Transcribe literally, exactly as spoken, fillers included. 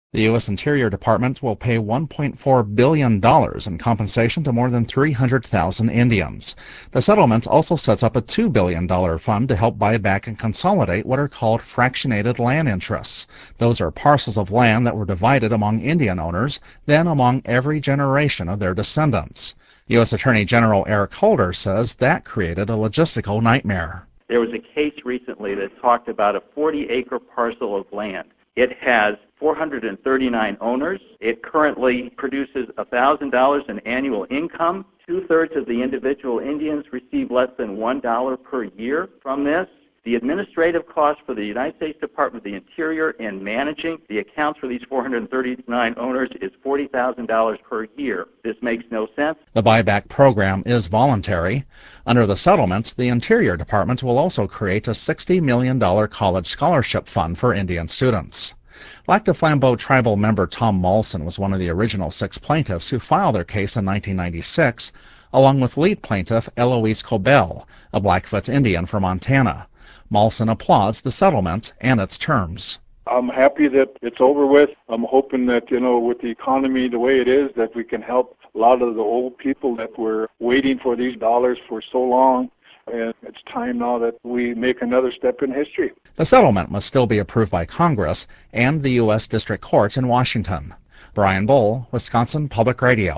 The U S Interior Department will pay one point four billion dollars in compensation to more than three hundred thousand Indians. The settlement also sets up a two billion dollars fund to help buy back and consolidate what are called fractionated land interests. Those are parcels of land that were divided among Indian owners, then among every generation of their descendants. U S Attorney General Eric Holder says that created a logistical nightmare. There was a case recently that talked about a forty acre parcel of land. It has four hundred thirty-nine owners. It currently produces one thousand dollars in annual income. Two-thirds of the individual Indians receive less than one dollar per year from this. The administrative cost for the United States Department of the Interior in managing the accounts for these four hundred thirty-nine owners is forty thousand dollars per year. This makes no sense. The buyback program is voluntary. Under the settlement, the Interior Department will also create a sixty million dollars college scholarship fund for Indian students. Lac du Flambeau tribal member Tom Molson was one of the original six plaintiffs who filed their case in nineteen ninety-six, along with lead plaintiff Eloise Cobell, a Blackfoot Indian from Montana. Molson applauds the settlement and its terms. I'm happy that it's over with. I'm hoping that, you know, with the economy the way it is, that we can help a lot of the old people that were waiting for these dollars for so long. And it's time now that we make another step in history. The settlement must still be approved by Congress and the U S District Court in Washington. Brian Bull, Wisconsin Public Radio.